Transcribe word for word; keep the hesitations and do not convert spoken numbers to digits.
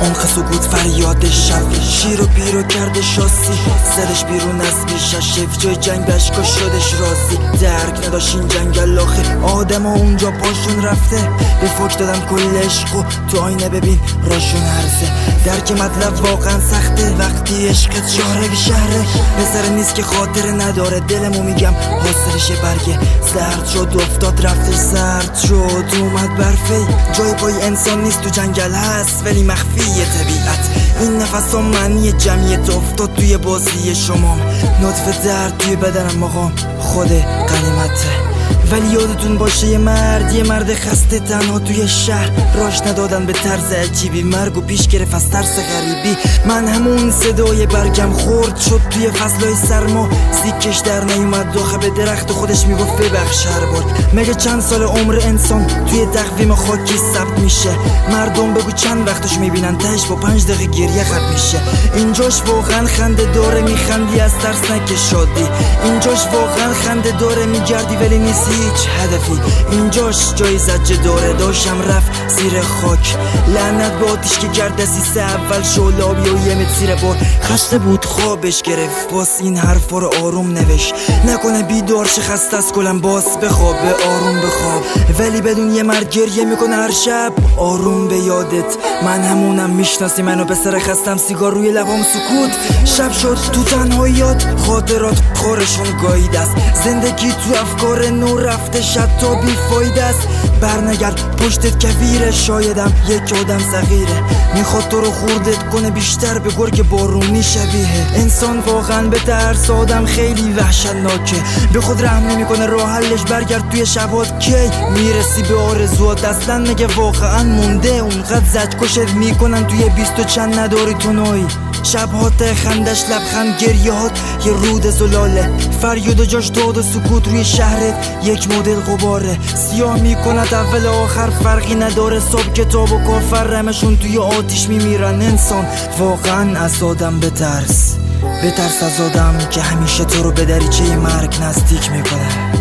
عمق سکوت فریاد شب، شیر و پیرو کرده شاسی، زدش بیرون از بیشش، شف جای جنگ بشکا شدش راضی. درک نداشت این جنگل آخه آدم ها اونجا پاشون رفته، به فوک دادم کل عشقو تو آینه ببین راشون هرزه. درک مطلب واقعا سخته وقتی عشقت شهره شهره، پسر نیست که خاطره نداره، دلمو میگم حاصلش برگه زرد شد افتاد رفتش زرد شد اومد برفی. جای پای انسان نیست تو جنگل هست ولی مخفی طبیعت، این نفس ها معنی جمعیت افتاد توی بازی شما. نطفه درد توی بدنم مقام خود غنیمته، ولی یادتون باشه یه مرد یه مرد خسته تنها توی شهر، راش ندادن به طرز عجیبی، مرگو پیش گرفت از ترس غریبی. من همون صدای برگم خورد شد توی فصلای سرما، سیکش در نیومد داخل به درخت خودش میگفت ببخش هر بار. مگه چند سال عمر انسان توی تقویم خاکی ثبت میشه؟ مردم بگو چند وقتش میبینن تهش با پنج دقیقه گریه ختم میشه. اینجاش واقعا خنده داره میخندی از ترس نکه شادی، اینجاش واقعا خنده داره میگردی ولی نیست هیچ هدفی. اینجاش جای زجه داره داشتم رفت زیر خاک، لعنت به آتیش که کرد دسیسه اول شولابی و یه متر بار. خسته بود خوابش گرفت باز این حرفا رو آروم نوشت، نکنه بیدار شه خسته از کلم باز بخواب به آروم بخواب. ولی بدون یه مرد گریه میکنه هر شب آروم به یادت، من همونم میشناسی منو پسر خستم سیگار روی لبام سکوت. شب شد تو تنهاییات خاطرات خورشون گایید است، زندگی تو افکار نو رفته شد تا بیفایده است. برنگرد پشتت کویره شایدم یک آدم صغیره، میخواد تو رو خوردت کنه بیشتر به گرگ بارونی شبیه. انسان واقعا به ترس آدم خیلی وحشتناکه، به خود رحم نمیکنه راه حلش برگرد توی شبات کی میرسی به آرزوات. اصلا نگه واقعا مونده اونقدر زد کشت میکنن توی بیست و چند نداری تو نوعی. شبهات خندش لبخند گریهات یه رود زلاله، فریاد و جاش داد و سکوت روی شهرت یک مدل غباره. سیاه میکند اول آخر فرقی نداره، صبح کتاب و کافر رمشون توی آتیش میمیرن. انسان واقعا از آدم بترس، بترس از آدم که همیشه تو رو به دریچه مرگ نزدیک میکنه.